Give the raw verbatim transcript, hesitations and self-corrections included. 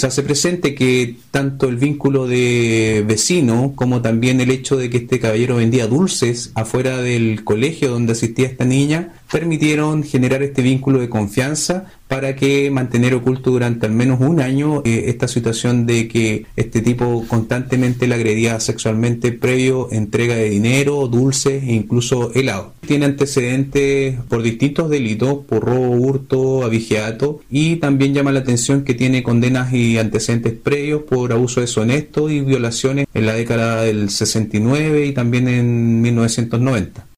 se hace presente que tanto el vínculo de vecino como también el hecho de que este caballero vendía dulces afuera del colegio donde asistía esta niña permitieron generar este vínculo de confianza para que mantener oculto durante al menos un año eh, esta situación de que este tipo constantemente la agredía sexualmente previo entrega de dinero, dulces e incluso helado. Tiene antecedentes por distintos delitos, por robo, hurto, abigeato, y también llama la atención que tiene condenas y antecedentes previos por abuso deshonesto y violaciones en la década del sesenta y nueve y también en mil novecientos noventa.